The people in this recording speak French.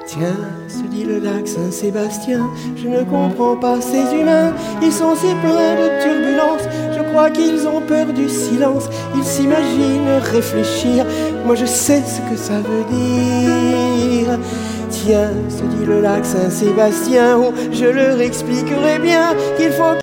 Tiens, se dit le lac Saint-Sébastien, je ne comprends pas ces humains, ils sont si pleins de turbulences, je crois qu'ils ont peur du silence, ils s'imaginent réfléchir, moi je sais ce que ça veut dire. Tiens, se dit le lac Saint-Sébastien, oh, je leur expliquerai bien qu'il faut